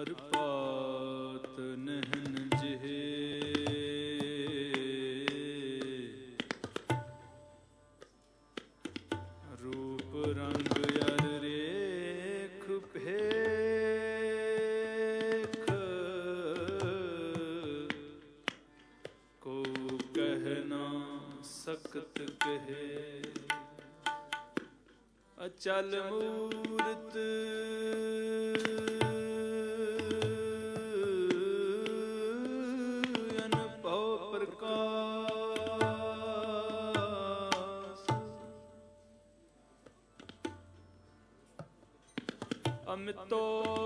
हर पात नहन जिहे रूप रंग अर रेख भेख को कहना सकत कहे अचल मूरत अनुभव प्रकाश अमितो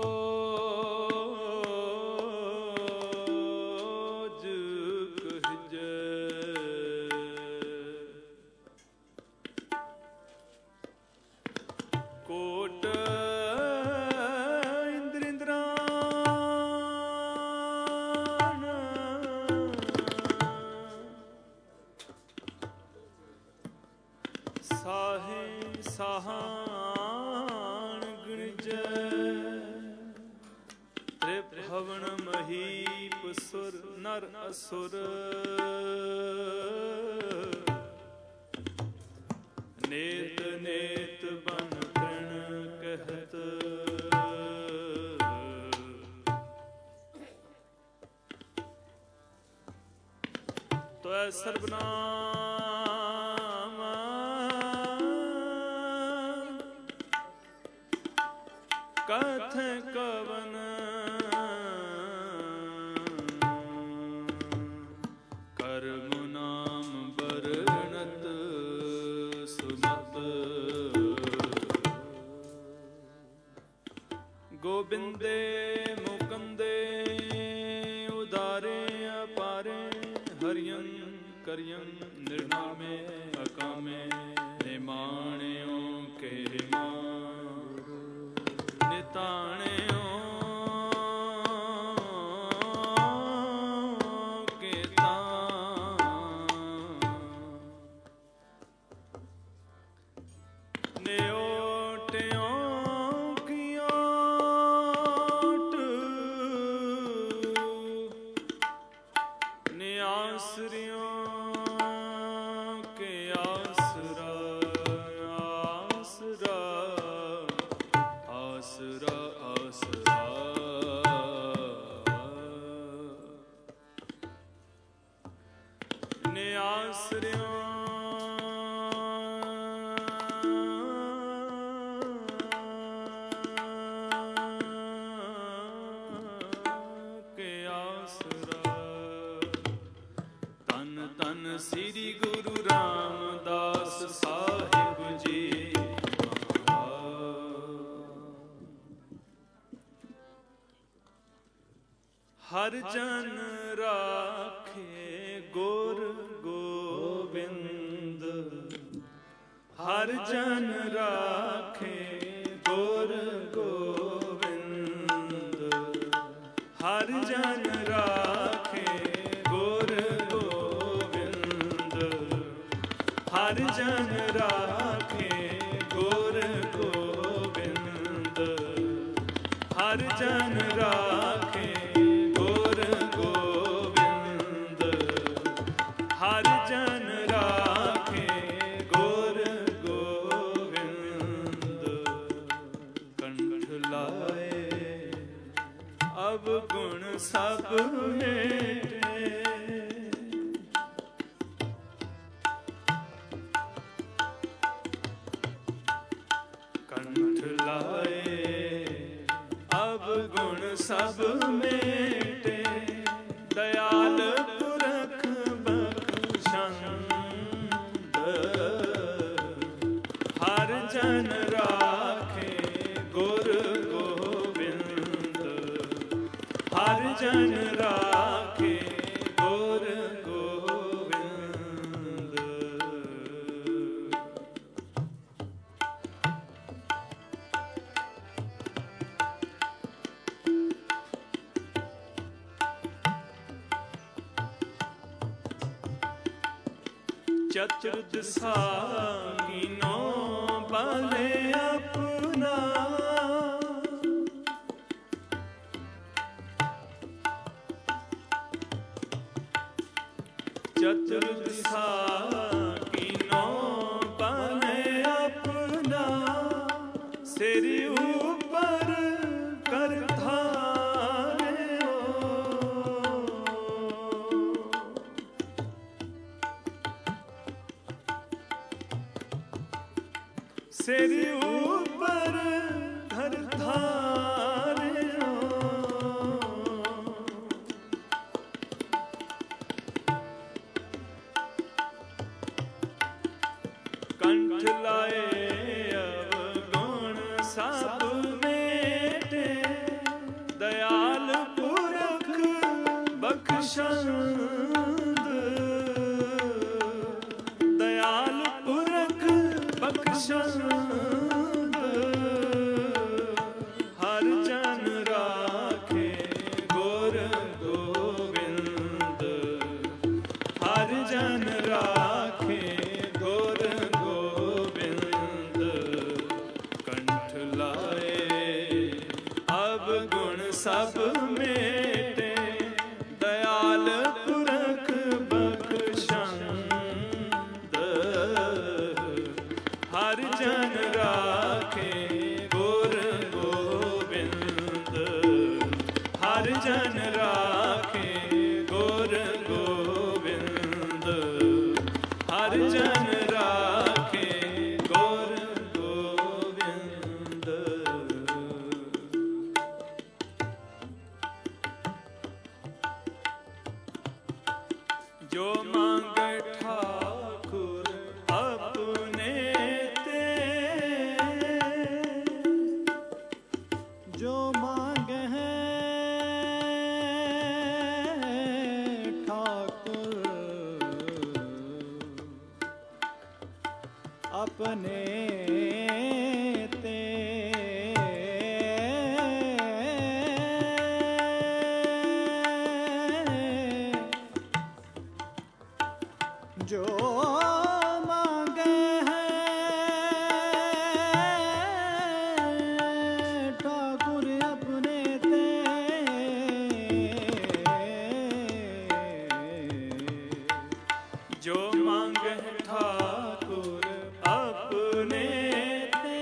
कोट इंद्रिंद्रान साहे सहान गणज त्रिभुवन महीप सुर नर असुर नेत नेत बन प्रण कहत तो ऐ सर्वनाम कथ कवन कर्म नाम बरनत सुमत गोविंदे मुकुंदे उदारे अपारे हरियं करियं निर्नामे अकामे निमाण्यो के निताण्यो के न्योट्यो आसरियों के आसरा आसरा आसरा आसरा ने आसरियों के आसरा तन श्री गुरु रामदास साहिब जी हर जन राखे गुर गोविंद हर जन राखे गुर गोविंद हर जन राखे हर जन राखे गुर गोविंद हर जन राखे गुर गोविंद हर जन राखे गुर गोविंद कंठ लाए अब गुण सब मेरे कंठ लाए अब गुण सब मेटे दयाल पुरख बख्शंद हर जन राखे गुर गोविंद हर जन राखे गुर गोविंद चतुर्दशा कीनो बले अपना चतुर्दिशा कीनो बने अपना, सिर ऊपर कर धारे हो। सिर ऊपर कर धारे हो। कंठ लाए अवगुण सब मेटे, दयाल पुरख बख्शंद। दयाल पुरख बख्शंद, हर जन राखे गुर गोविंद। हर जन राखे गुर गोविंद। कंठ लाए अब गुण सब मेटे, दयाल पुरख बख्शंद। हर जन राखे गुर गोविंद। हर जन राखे गुर गोविंद। हर जन राखे गुर गोविंद। जो मांगे ठाकुर अपने ते, जो मांगे ठाकुर अपने ते, जो मांगे ठाकुर अपने ते, जो मांगे ठाकुर अपने ते,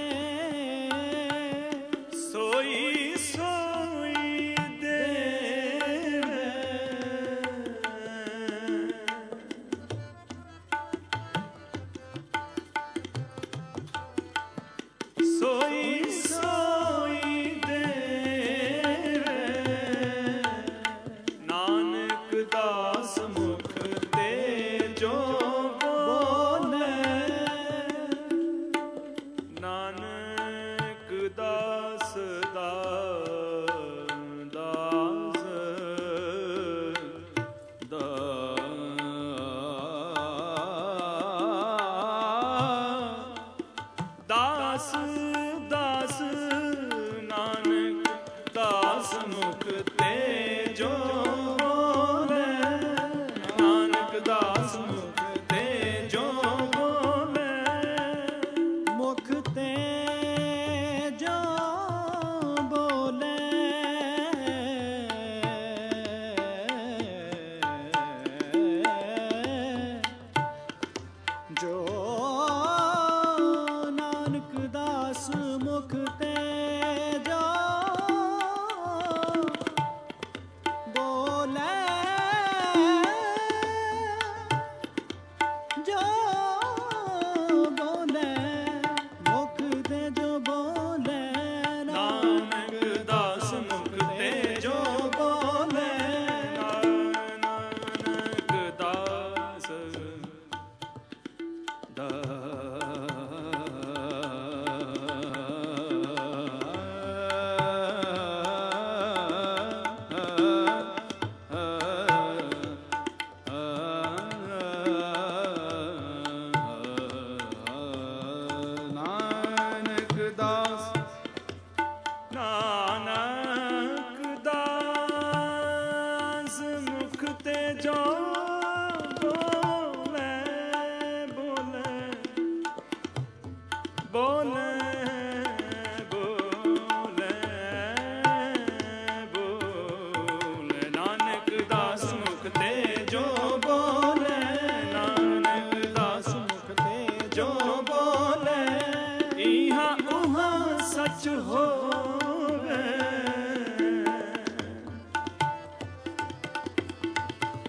सोई सोई देवे। सोई सोई देवे। नानक दास मुख ते जो बोले। नानक दास दास दास नानक दास मुख ते जो बोले। नानक दास मुख ते जो बोले। मुख ते जो बोले। जो नानक दास मुख ते जो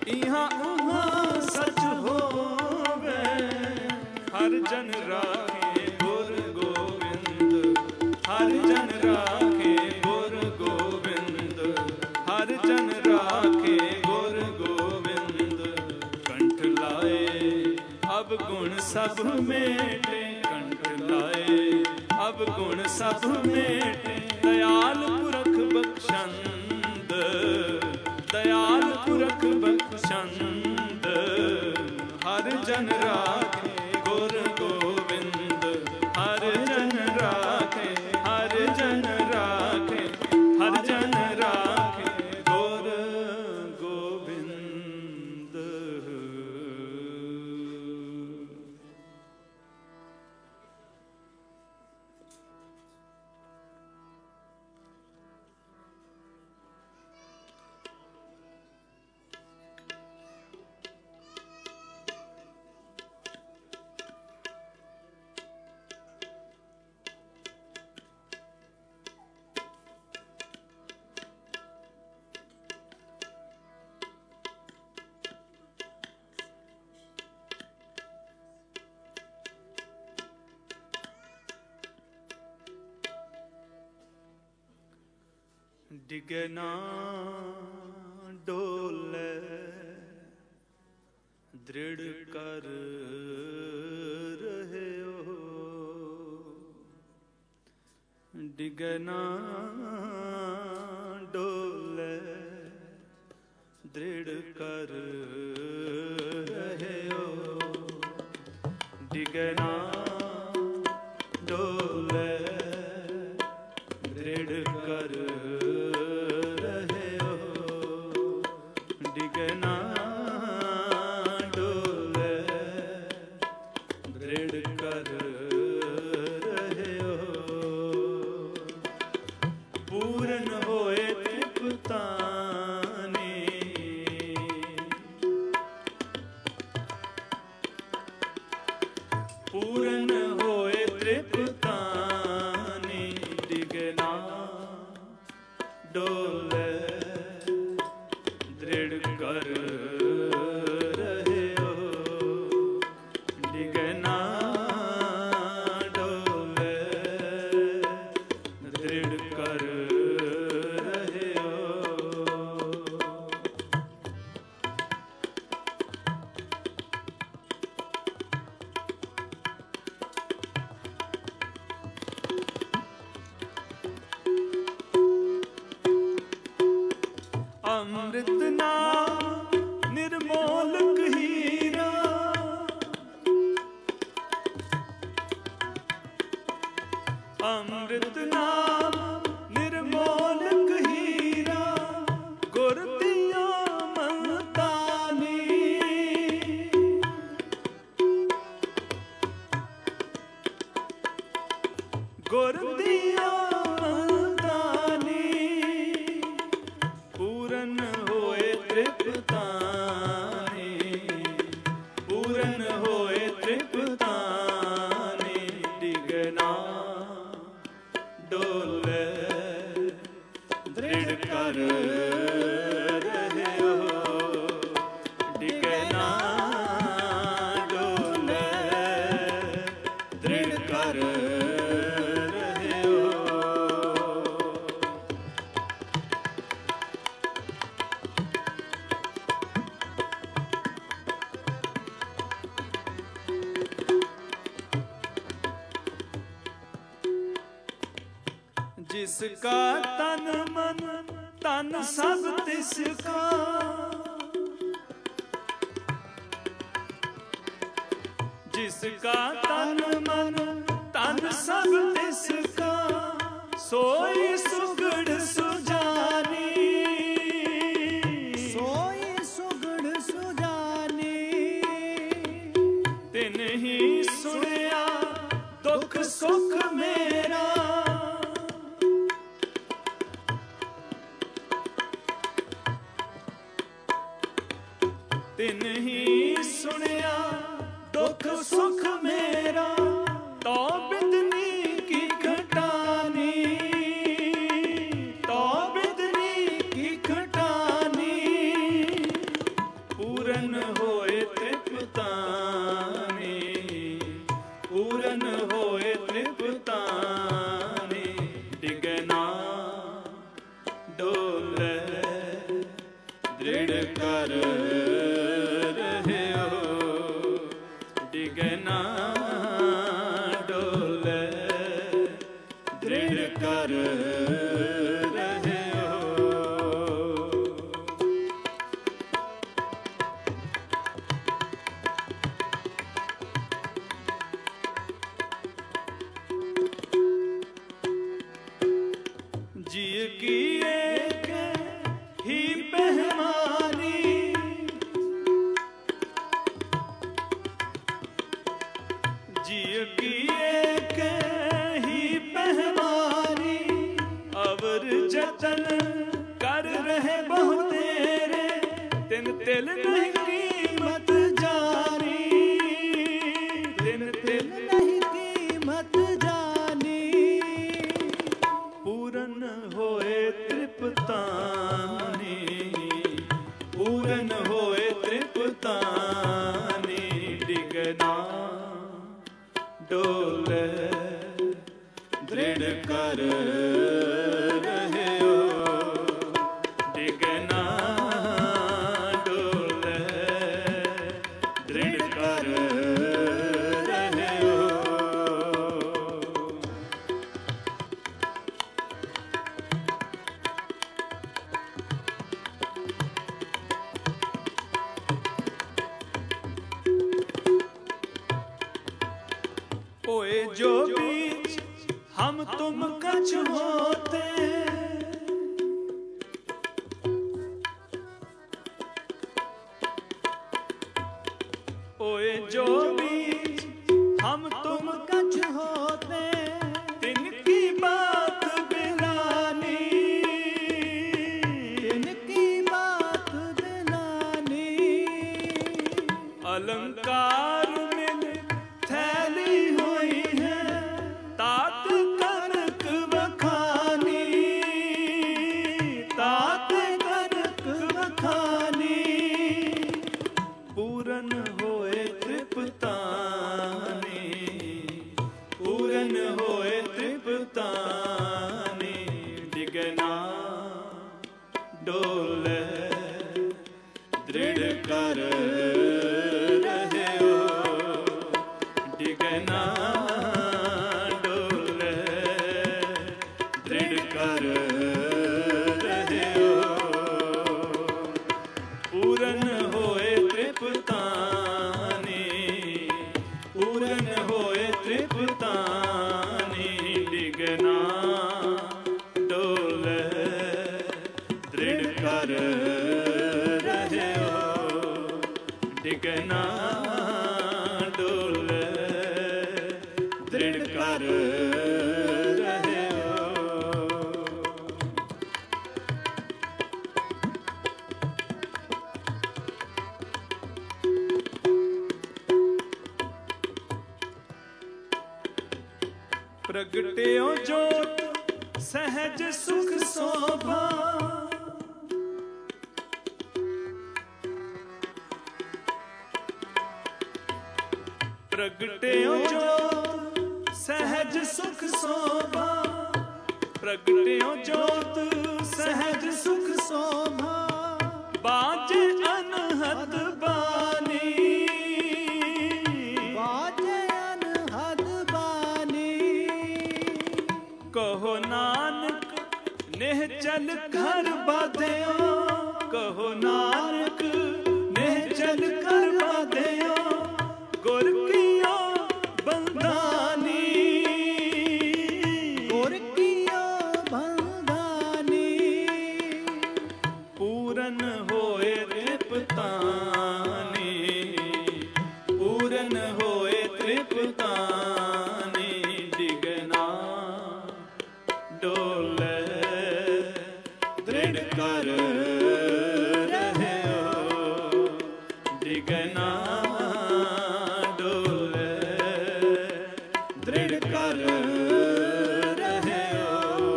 इहाँ उहाँ सच होवे, हर जन राखे गुर गोविंद, हर जन राखे गुर गोविंद, हर जन राखे गुर गोविंद। कंठ लाए अब गुण सब मेटे, कंठ लाए अब गुण सब मेटे। दयाल पुरख बख्शंद, दयाल पुरख बख्शंद, हर जन राखे गुर गोविंद, हर जन राखे, हर जन राखे, हर जन राखे गुर गोविंद। डिगे ना डोले दृढ़ कर रहे हो, डिगे ना डोले दृढ़ कर रहे हो, डिगे ना डोले दृढ़ कर रहे हो, डिगे ना डोले दृढ़ कर रहे हो। पूर्ण होए तृप्तानि, पूर्ण होए तृप्तानि, डिगे ना डोले दृढ़ कर रहे हो, डिगे ना डोले दृढ़ कर रहे हो। अमृत नाम निर्मोलक हीरा, अमृत नाम निर्मोलक हीरा, गुर दिया ममतानी, गुर दिया ममतानी। पूरन होए तृप्तानि, पूरन होए तृप्तानि, डिगे ना डोले दृढ़ कर रहे हो, डिगे ना डोले दृढ़ कर रहे हो। जिसका तन मन तन सब तिसका, जिसका तन मन तन सब तिसका, सोई सुगड़ सुजानी, सोई सुगड़ सुजानी। तिन ही सुनिया दुख सुख मेरा, तिन ही सुनिया दुख सुख मेरा। तो बिदनी की खटानी, तो बिदनी की खटानी, डोले दृढ़ कर रहे हो डिगे ना डोले दृढ़ कर रहे हो। जिय की एक ही बेईमानी जिय की एक ही बेईमानी अवर जतन कर रहे बहुत तेरे तिन तिल नहीं कीमत जानी तिन तिल नहीं कीमत जानी पूरन होए तृप्तानी पूरन होए तृप्तानी डिगना डोले दृढ़ कर रहे हो डिगना डोले दृढ़ कर रहे हो। ओए जो बीच हम तुम कछ होते ओए जो बीच हम तुम कछ होते तिनकी बात बिलानी इनकी बात बिलानी अलंकार मिल थैली हुई है तात कनक बखानी तात कनक बखानी पूरन होए तृप्तानी पूरन होए तृप्तानी डिगना डोले दृढ़ कर रहे हो डिगना डोले दृढ़ कर रहे हो पूरन होए तृप्तानी पूरन होए तृप्तानी डिगना डोले दृढ़ कर रहे हो डिगना डोले दृढ़ कर रहे हो। प्रगट्यो जोत सहज सुख शोभा प्रगट्यो जोत सहज सुख शोभा प्रगट्यो जोत सहज सुख शोभा बाजे अनहद बानी बाजे अनहद बानी कहो नानक नेह चल घर बाध्यो कहो नानक नेह चल घर बाध्यो गुर कियो बंदानी गुर कियो बंदानी पूरन होए तृप्तानी पूरन होए तृप्तानी डिगना डोले दृढ़ कर रहे हो डिगना डोले दृढ़ कर रहे हो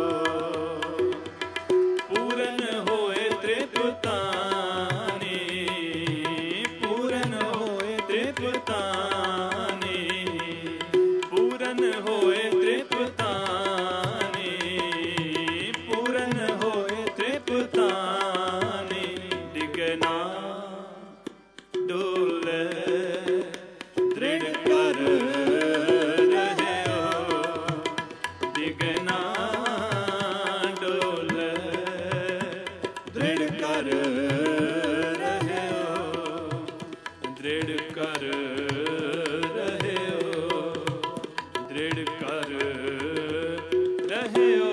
पूरन होए तृप्तानी पूरन होए तृप्तानी पूरन होए तृप्तानी पूरन होए तृप्तानी दृढ़ कर रहे हो, दृढ़ कर रहे हो, दृढ़ कर रहे हो।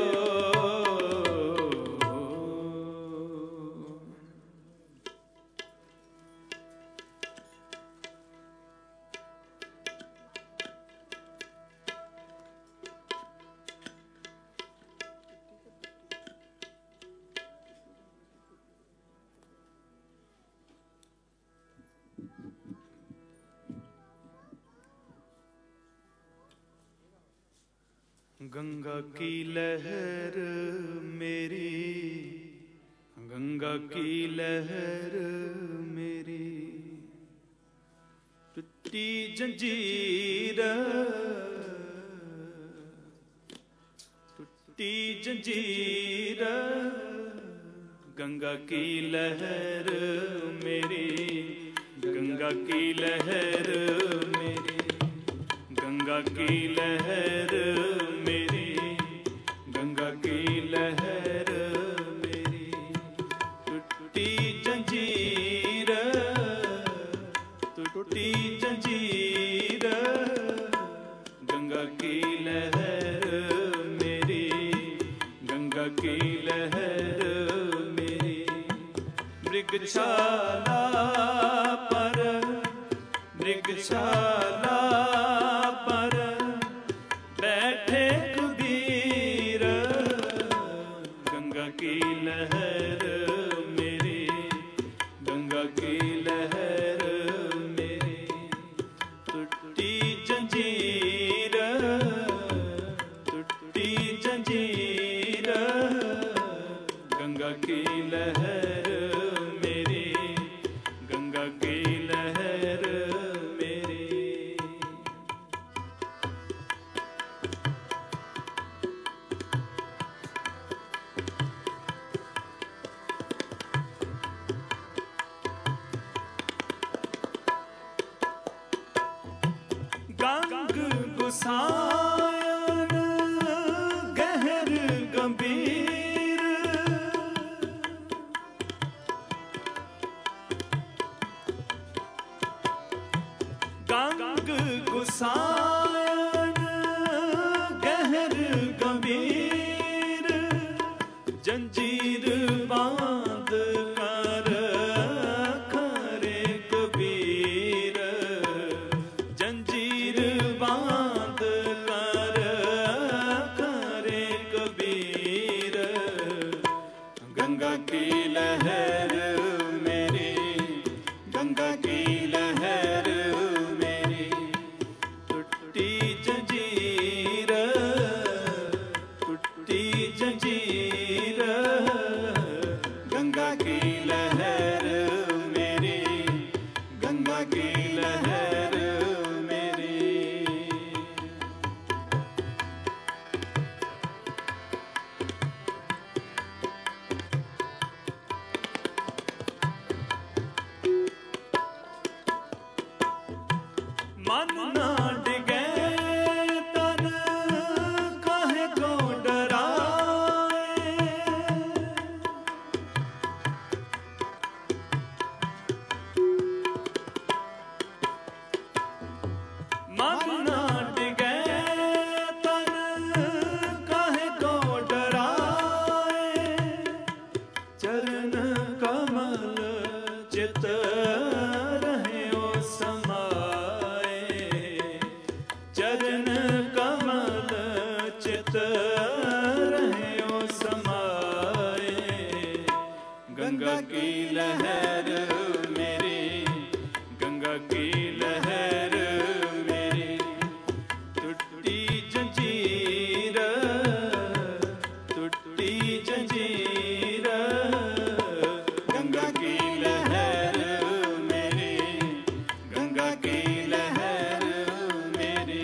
गंगा की लहर मेरी, गंगा की लहर मेरी, टूटी जंजीर, टूटी जंजीर। गंगा की लहर मेरी, गंगा की लहर मेरी, गंगा की लहर मेरी, गंगा की लहर मेरी, टूटी जंजीर, टूटी जंजीर। गंगा की लहर मेरी, गंगा की लहर मेरी। मृगशाला पर, मृगशाला पर बैठे कबीर। गंगा की लहर मेरी, गंगा की लहर मेरी, टूटी जंजीर, टूटी जंजीर। गंगा की लहर मेरी, गंगा की लहर मेरी। गंग गुसायन गहर गंभीर, गंग गुसायन गहर गंभीर। जंजीर बांध कर खरे कबीर, जंजीर बांध कर खरे कबीर। गंगा की लहर मेरी, गंगा की लहर मेरी, टूटी जंजीर, टूटी जंजीर। गंगा की लहर मेरी, गंगा की लहर मेरी। मन ना डिगे तन काहे को डराए, मन ना डिगे तन काहे को डराए। चरण कमल चित रहे ओ समाए, चरण कमल चित रहे ओ समाए। गंगा की लहर मेरी, गंगा की लहर मेरी, टूटी जंजीर, टूटी जंजीर। गंगा की लहर मेरी, गंगा की लहर मेरी।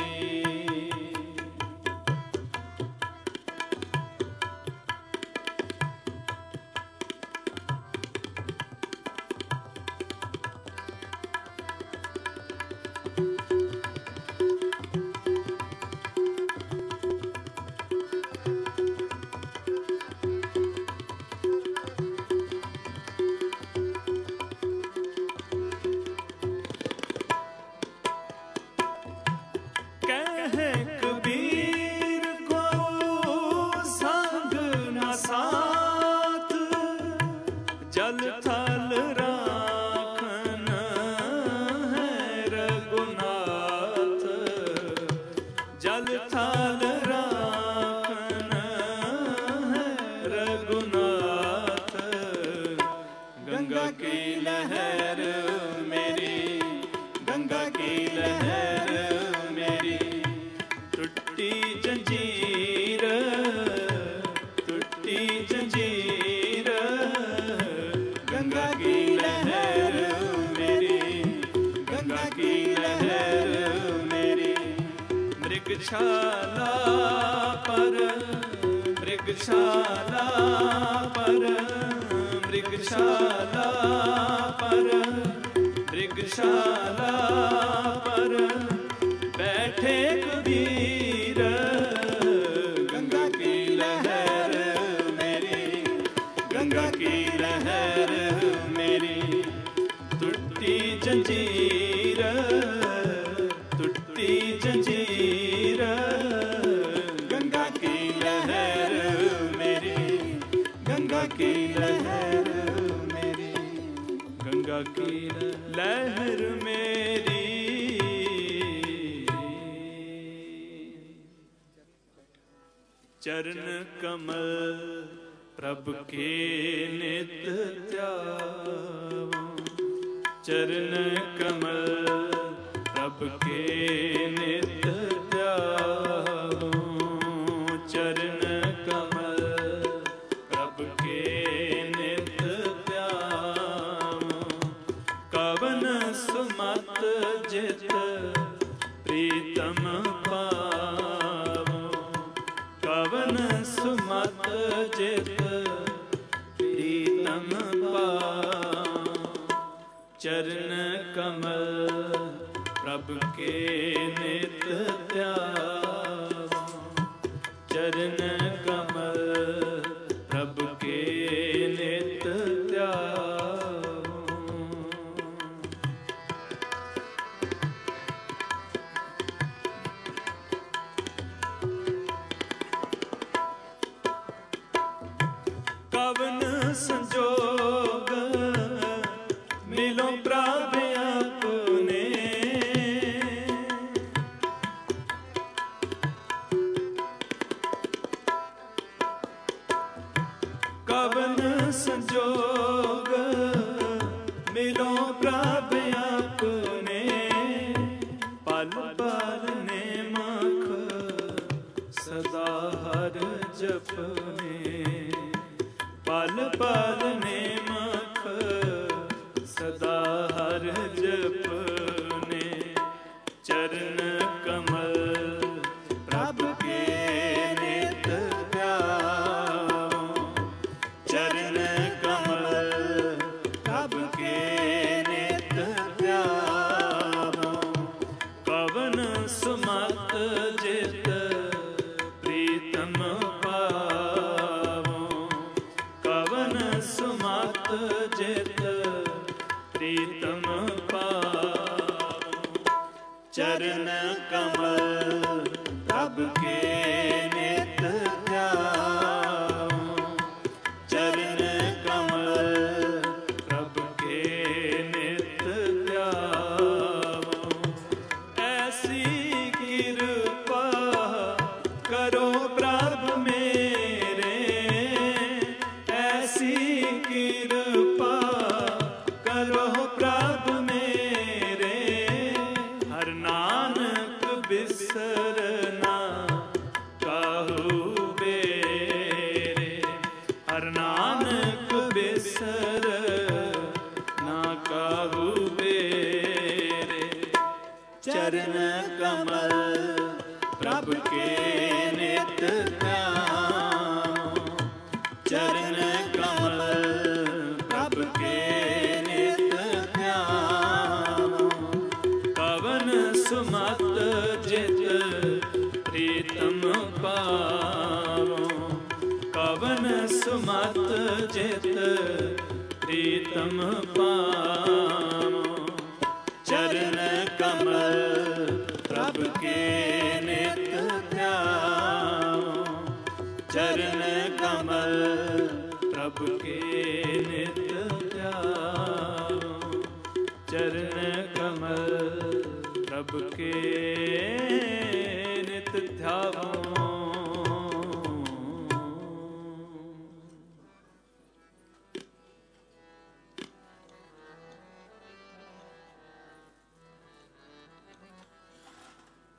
जल थल राखन है रघुनाथ, जल थल राखन है रघुनाथ। गंगा की लहर मेरी, गंगा की लहर मेरी, टूटी जंजीर, टूटी जंजीर। गंगा की लहर मेरी, गंगा की लहर मेरी। मृगशाला पर, मृगशाला पर, मृगशाला पर, मृगशाला पर बैठे कबीर। गंगा की लहर मेरी, गंगा की लहर मेरी, टूटी जंजीर, टूटी जंजीर। गंगा की लहर मेरी, गंगा की लहर मेरी, गंगा की लहर मेरी। चरण कमल प्रभु के नित ध्यावो, चरण कमल प्रभु के नित ध्यावो, चरण कमल प्रभु के नित ध्यावो। कवन सुमत जित प्रीतम पावो, कवन सुमत जित प्रीतम पावो। चरण कमल प्रभु के नित ध्यावो, चरण कमल प्रभु के नित ध्यावो। कवन संजोग मिलो प्रभ अपने, कवन संजोग मिलो प्रभ अपने। पल पल ने मख सदा हर जपने, पल पल ने मख सदा हर जपने। चरण कमल प्रभु के नित ध्यावो, चरण कमल प्रभु के नित ध्यावो। कवन सुमत जित प्रीतम पावो, कवन सुमत जित प्रीतम पावो। चरण कमल प्रभु के नित ध्यावो, चरण कमल प्रभु के नित ध्यावो। ऐसी कृपा करो प्रभु मेरे, ऐसी कृपा करो प्रभु मेरे। हर नानक बिसरना काहू बेरे, हर नानक बिसरना काहू बेरे। चरण कमल प्रभु के नित ध्यावो, चरण कमल प्रभु के नित ध्यावो। कवन सुमत जित प्रीतम पावो, कवन सुमत जित प्रीतम पावो। चरण कमल प्रभु के नित ध्यावो, चरण कमल प्रभु के नित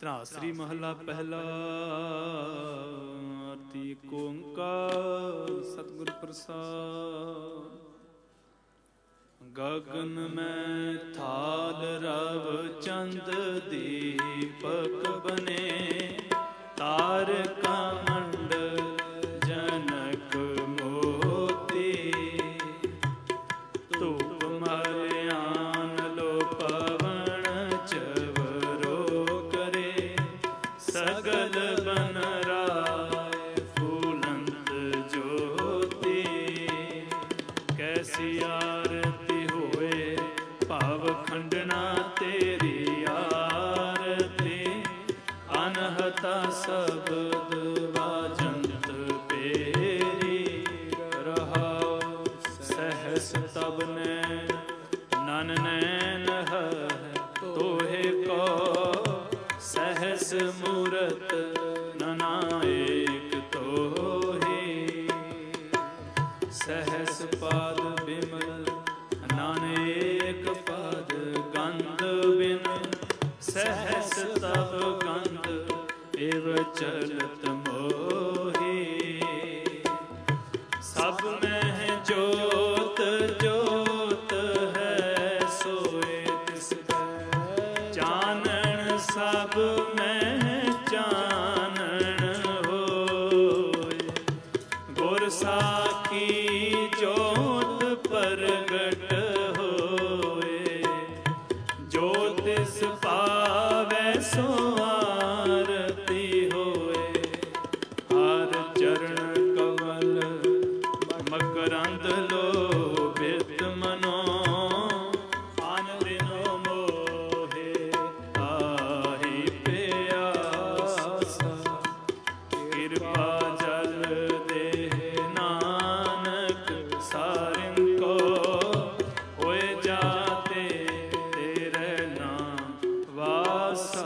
ਧਨਾਸਰੀ ਮਹੱਲਾ ਪਹਿਲਾ। ਆਰਤੀ ਏਕ ਓੰਕਾਰ ਸਤਿਗੁਰ ਪ੍ਰਸਾਦਿ। ਗਗਨ ਮੈਂ ਥਾਲ ਰਵ ਚੰਦ ਦੀਪਕ ਬਨੇ, ਤਾਰਕਾ ਮੰਡਲ ਜਨਕ ਮੋਤੀ। ਧੂਪ ਮਲਿਆਨ ਲੋ ਪਵਨ ਚਵਰੋ ਕਰੇ, ਸਗਲ ਬਨ ਰਾਏ ਫੂਲੰਤ ਜੋਤੀ। ਕੈਸੀ ਆਰਤੀ ਹੋਏ ਭਾਵ ਖੰਡਨਾ ਤੇਰੀ ਆਰਤੀ। ਅਨਹਤਾ ਸ਼ਬਦ ਵਾਜੰਤ ਪੇਰੀ, ਰਹਾਉ ਸਹਸ ਤਬ ਨੈਣ ਨਨ ਨੈਣ ਹੈ ਤੋਹੇ ਕੋ। ਸਹਸ ਮੂਰਤ ਨਨਾ ਏਕ ਤੋਹੀ। ਸਹਸ ਪਾਦ ਬਿਮਲ ਨਾਨੇਕ ਪਦ ਗੰਧ ਬਿਨ। ਸਹਸ ਤਬ ਗੰਧ ਏਵ ਚਲਤ ਮੋਹੀ। ਸਭ ਮਹਿ ਜੋਤ ਜੋਤ ਹੈ ਸੋਏ ਤਿਸ ਕੈ। ਚਾਨਣ ਸਭ ਮਹਿ ਚਾਨਣ ਹੋਏ। ਗੁਰ ਸਾਖੀ ਜੋਤ ਪ੍ਰਗਟ ਹੋਏ। ਜੋ ਤਿਸ ਪਾਵੈ ਸੋ ਆਰਤੀ ਹੋਏ। ਹਰ ਚਰਨ ਕਮਲ ਮਕਰੰਦ ਲੋਭਿਤ ਮਨੋ। ਅਨ ਦਿਨੋ ਮੋਹੇ ਆਹੀ ਪਿਆਸਾ। ਕਿਰਪਾ ਜਲ ਦੇ ਨਾਨਕ ਸਾਰਿਨ ਕੋ। ਹੋਏ ਜਾਤੇ ਤੇਰੇ ਨਾਮ ਵਾਸਾ।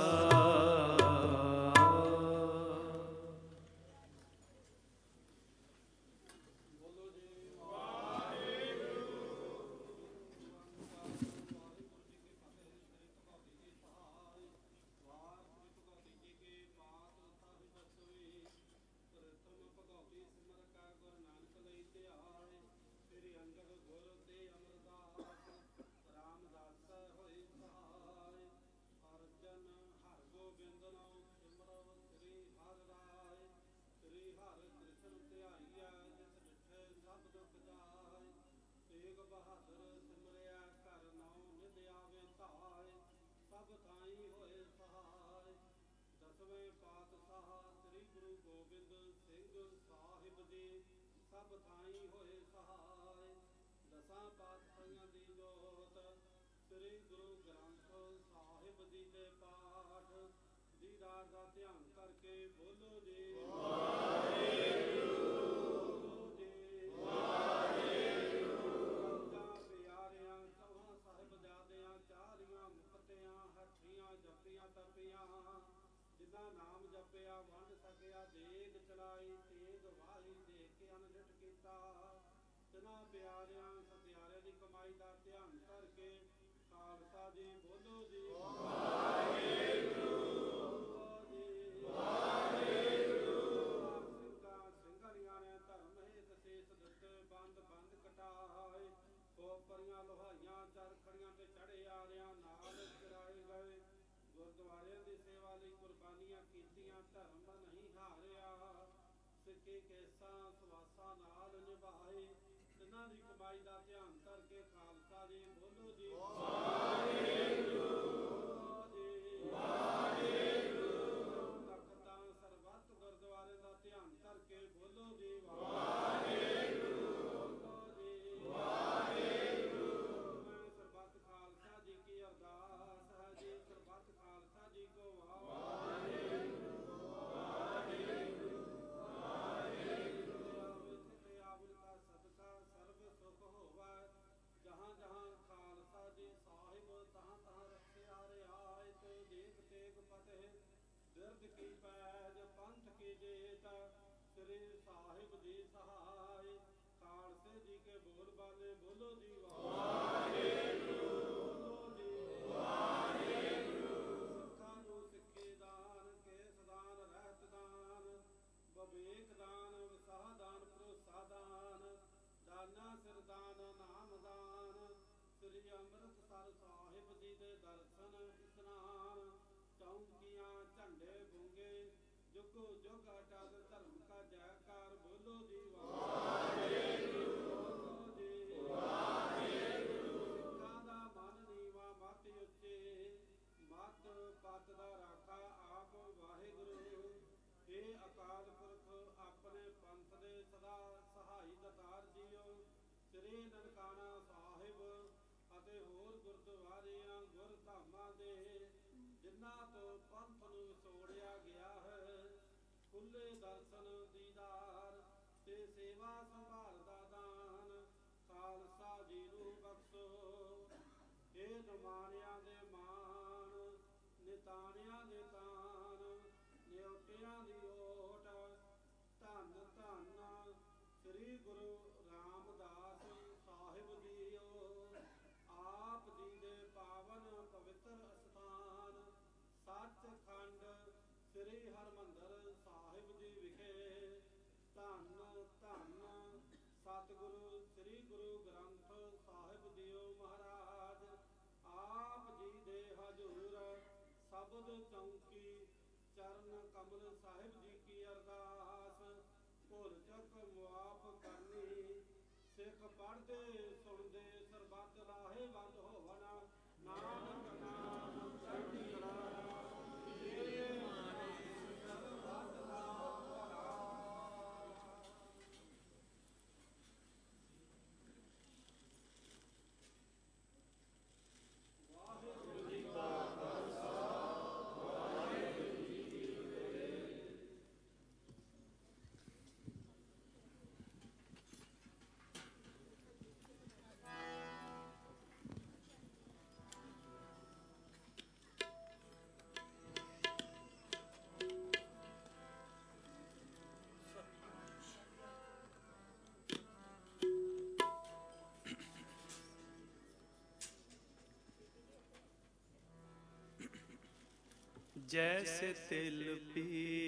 जैसे तिल पी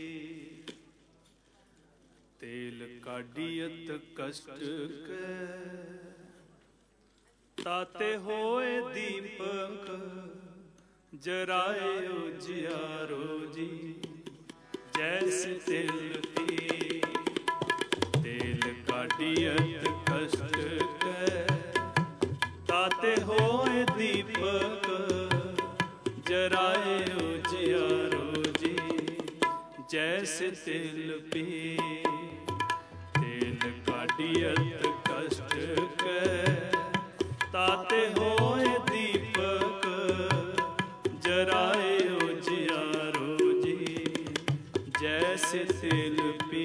तेल काढ़ियत कष्ट के ताते होए दीपक जराए उजियारो जी। जैसे तिल पी तेल काढ़ियत कष्ट के ताते होए दीपक जराए उजियारो जी। जैसे तिल पी तेल काढ़ियत कष्ट के ताते होए दीपक जराए उजियारो जी। जैसे तिल पी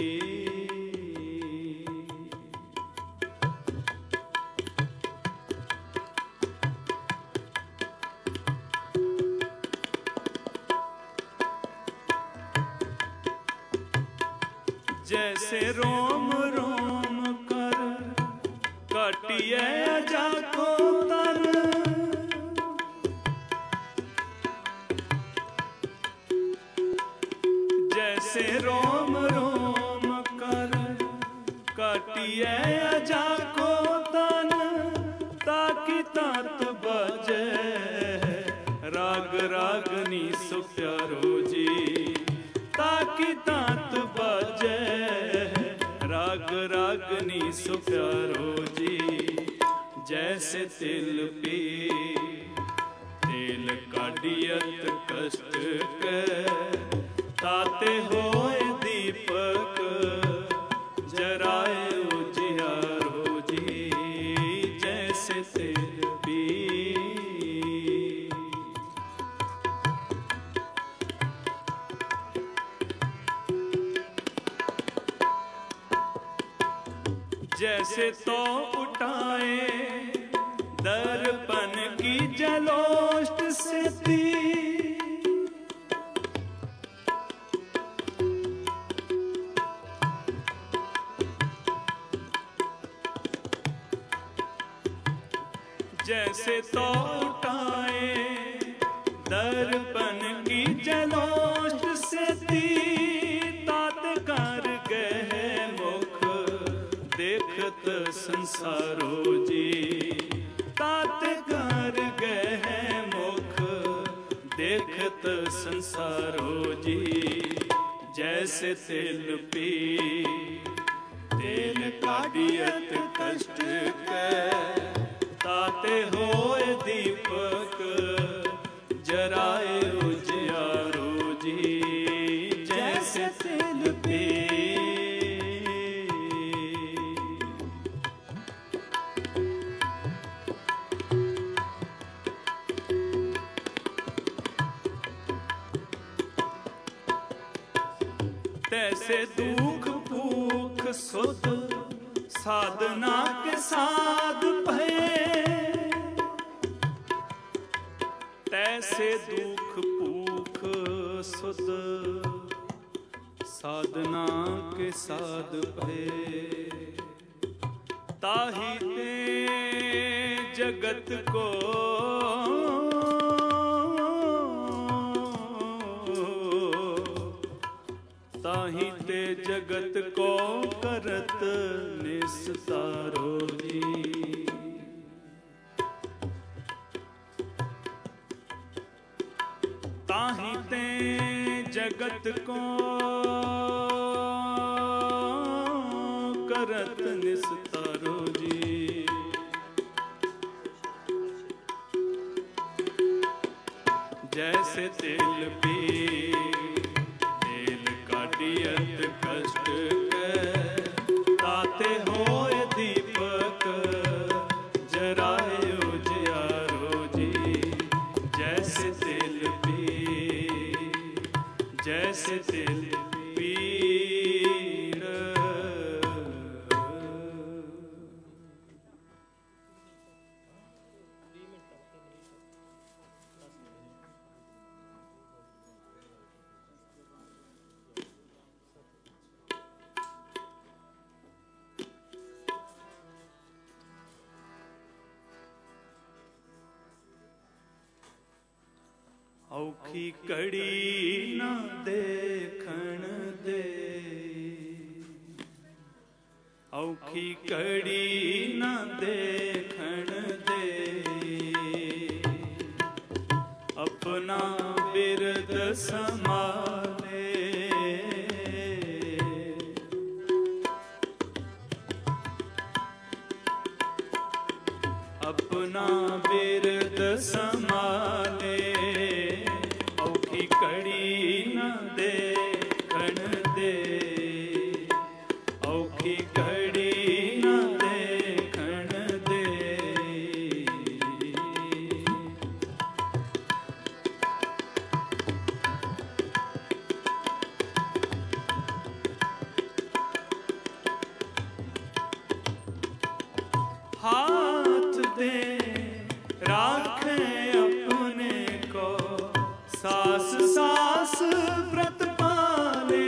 जैसे रोम रोम कर काटिए जाको तन। जैसे रोम रोम कर काटिए जाको तन ताकि तात बजे राग रागनी सो प्यारो जी। ताकि तात बजे राग रागनी सो प्यारो जी। जैसे तिल पी तेल काढ़ियत कष्ट के ताते होए दीपक जराए उजियारो जी। जैसे तिल पी जैसे तो उठाए दर्पण की जलोष्ट से दी। जैसे तो उठाए दर्पण की जलोष्ट से दी। तात कर गए मुख देखत संसारो जी। तात कर गए मुख देखत संसारो जी। जैसे तेल पी तेल काटियत कष्ट के ताते होए दीपक जराए उजियारो जी जैसे तेल पी तैसे दुख भूख सुध साधना के साध भये तैसे दुख भूख सुध साधना के साध भये ताहि ते जगत को ताहि ते जगत को करत निस्तारो जी ताहि ते जगत को करत निस्तारो जी जैसे तेल पी काटियत कष्ट के ताते होए दीपक जराए उजियारो जी जैसे तेल पी जैसे तेल पीर औखी कड़ी न देखण दे औखी कड़ी न देखण दे अपना बिरद समाले अपना बिरद समाले औखी कड़ी न देखण दे औखी कड़ी न देखण दे हाथ दे राखे अपने को सास सास व्रत पाले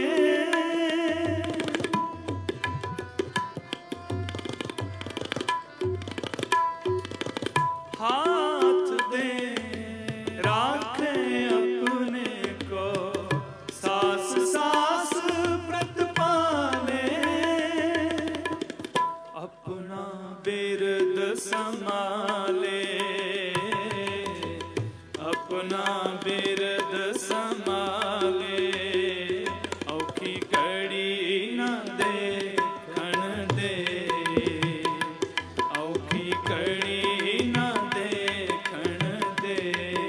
हाथ दे राखे अपने को सास सास व्रत पाले अपना बिरद संभाले अपना बिरद संभाले औखी कड़ी न देखण दे औखी कड़ी न देखण दे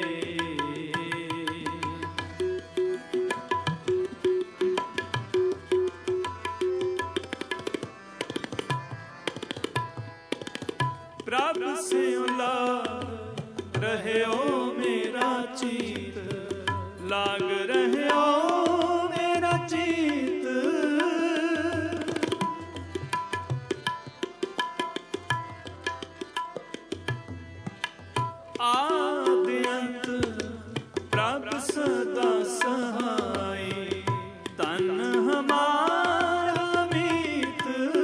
प्रभ से लाग रहे ओ मेरा चीत लाग रहे ओ मेरा चीत आदि अंत प्रभ सदा सहाय तन हमारा मीत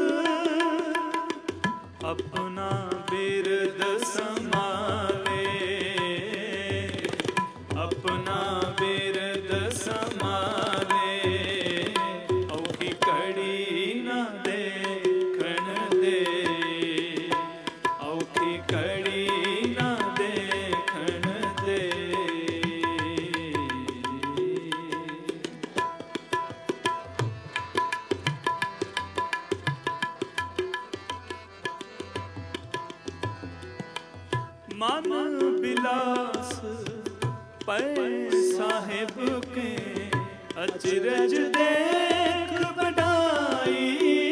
अपना बिरद संभाले अपना बिरद संभाले औखी कड़ी न देखण दे औखी कड़ी न देखण दे मन बिलास पै साहिब के अचरज देख बढ़ाई,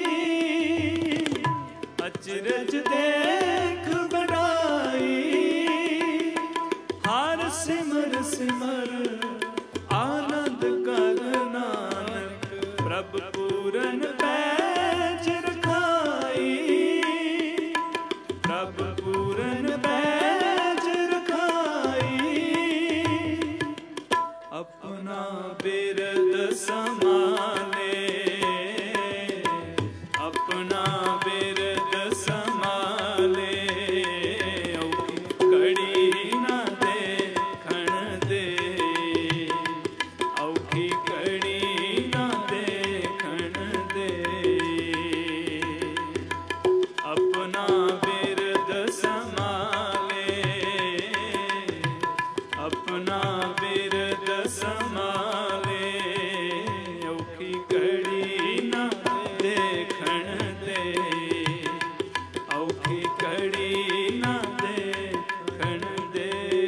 अचरज देख बढ़ाई। हर सिमर सिमर आनंद कर नानक, प्रभ पूरन पैज रखाई, प्रभ पूरन पैज रखाई। अपना बिरद संभाले, अपना बिरद संभाले। औखी घड़ी ना देखण दे, औखी घड़ी ना देखण दे। अपना बिरद संभाले, अपना बिरद संभाले। औखी घड़ी ना देखण दे, औखी घड़ी ना देखण दे।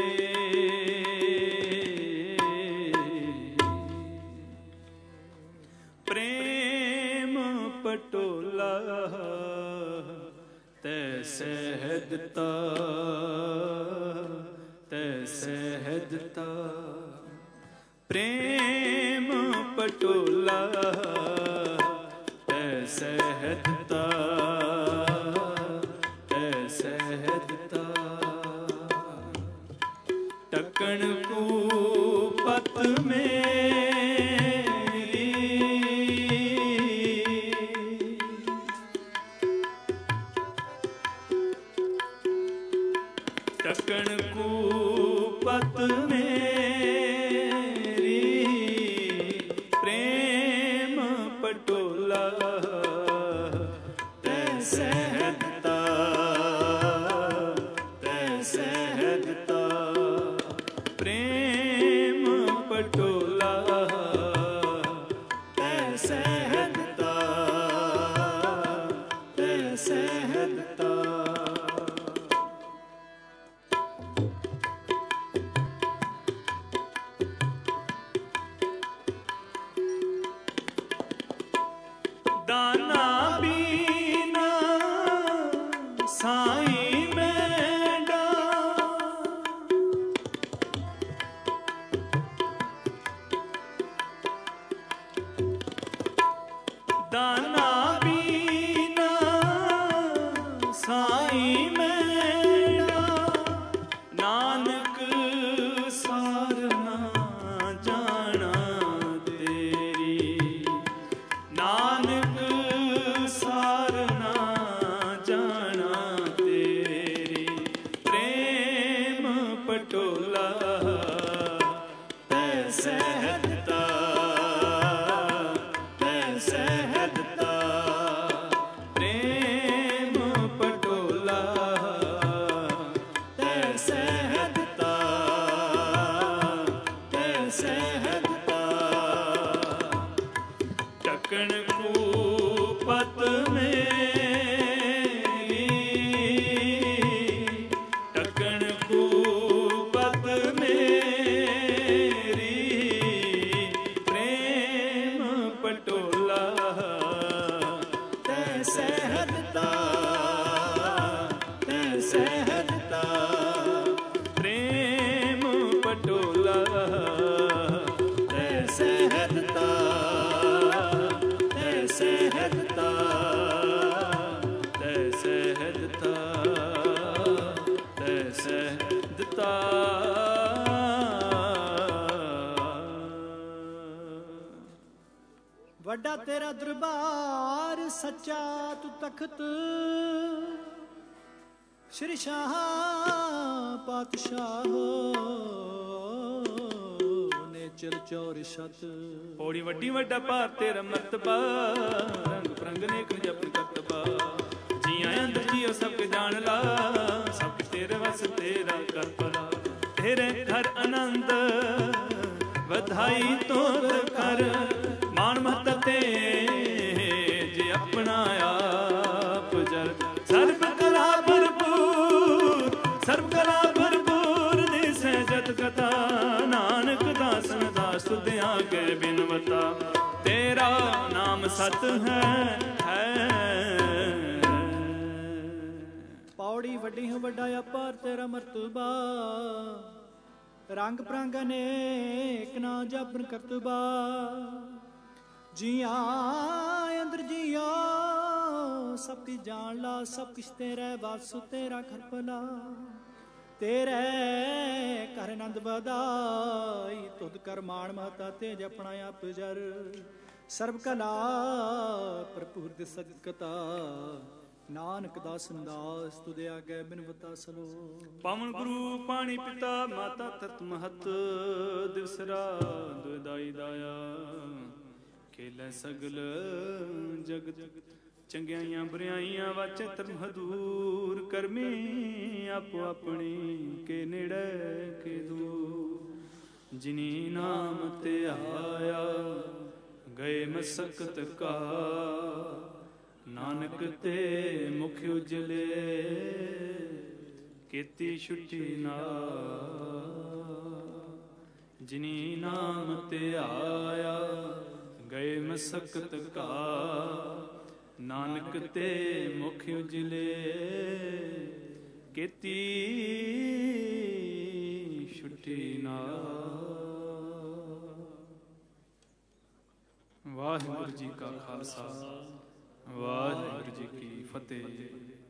प्रेम पटोला तै सहदता, तै सहदता। प्रेम पटोला तै सहदता, तै सहदता। टकण कूपत मेरी, टकण कूपत मेरी। प्रेम पटोला तै सहदता, तै सहदता। प्रेम पटोला तै सहदता, तै सहदता। दाना बीना साईं मैडा, दाना बीना साईं मैडा। नानक सारना जाना तेरी, नानक सारना जाना तेरी। प्रेम पटोला तै सहदता, तै सहदता। प्रेम पटोला तै सहदता, तै सहदता। टकण कूपत मेरी, टकण कूपत मेरी। प्रेम पटोला तै सहदता, तै सहदता। प्रेम पटोला तै सहदता, तै सहदता, तै सहदता, तै सहदता। ਵੱਡਾ ਤੇਰਾ ਦਰਬਾਰ ਸੱਚਾ ਤੂੰ ਤਖਤ, ਸ਼੍ਰੀ ਸ਼ਾਹ ਪਾਤਸ਼ਾਹ ਨੇ ਚਲ ਚੌਰ ਛਤ। ਪੌੜੀ ਵੱਡੀ ਵੱਡਾ ਭਾਰ ਤੇਰਾ ਮਰਤਬਾ, ਰੰਗ ਪ੍ਰੰਗ ਨੇਕ ਜਪਨ ਕਰਤਬਾ। ਜੀ ਆਇਆਂ ਅੰਦਰ ਜੀਓ ਸਭ ਕੇ ਜਾਣ ਲਾ, ਸਭ ਤੇਰੇ ਵਸ ਤੇਰਾ ਕਰ ਭਲਾ। ਤੇਰੇ ਘਰ ਆਨੰਦ ਵਧਾਈ ਤੋਰ ਕਰ, ਮਾਣ ਮਹੱਤ ਤੇ ਜੇ ਆਪਣਾ ਆਪ ਜਰ। ਸਰਬ ਕਲਾ ਭਰਪੂਰ, ਸਰਬ ਕਲਾ ਪਤਾ, ਤੇਰਾ ਨਾਮ ਸਤ ਹੈ। ਪੌੜੀ ਵੱਡੀ ਹੈ ਵੱਡਾ ਅਪਾਰ ਤੇਰਾ ਮਰਤਬਾ, ਰੰਗ ਪ੍ਰੰਗ ਅਨੇਕ ਨਾ ਜਬਰ ਕਰਤਬਾ। ਜੀਆਂ ਅੰਦਰ ਜੀਓ ਸਭ ਕੀ ਜਾਣ ਲਾ, ਸਭ ਕਿਛ ਤੇਰੇ ਵਾਸੂ ਤੇਰਾ ਘਰ ਭਲਾ। ਤੇਰੇ ਘਰ ਆਨੰਦ ਵਧਾਈ, ਤੁਧ ਕਰ ਮਾਣ ਮਹਤਾ ਤੇਜ ਆਪਣਾ ਆਪ ਜਰ। ਸਰਬ ਕਲਾ ਭਰਪੂਰ ਦੇ ਸਜਤ ਕਤਾ, ਨਾਨਕ ਦਾਸ ਅੰਦਾਸ ਤੁਦੇ ਆਗੇ ਬਿਨਵਤਾ ਸਲੋ। ਪਾਵਨ ਗੁਰੂ ਪਾਣੀ ਪਿਤਾ ਮਾਤਾ ਤਤ ਮਹਤ, ਦਿਵਸ ਰਾਤ ਦਾਈ ਦਾਇਆ। ਖੇਲੇ ਸਗਲ ਜਗਤ ਚੰਗਿਆਈਆਂ ਬੁਰਿਆਈਆਂ, ਵਾਚੇ ਧਰਮ ਹਦੂਰ। ਕਰਮੀ ਆਪੋ ਆਪਣੀ ਕੇ ਨੇੜੇ ਕੇ ਦੂਰ। ਜਿਨੀ ਨਾਮ ਤੇ ਆਇਆ ਗਏ ਮਸਕਤ ਕਾ, ਨਾਨਕ ਤੇ ਮੁਖ ਉਜਲੇ ਕੀਤੀ ਛੁੱਟੀ ਨਾ। ਜਿਨੀ ਨਾਮ ਤੇ ਆਇਆ ਗਏ ਮਸਕਤ ਕਾ, ਨਾਨਕ ਤੇ ਮੁਖ ਉਜਲੇ ਕੀਤੀ ਛੁੱਟੀ ਨਾ। ਵਾਹਿਗੁਰੂ ਜੀ ਕਾ ਖਾਲਸਾ, ਵਾਹਿਗੁਰੂ ਜੀ ਕੀ ਫਤਿਹ।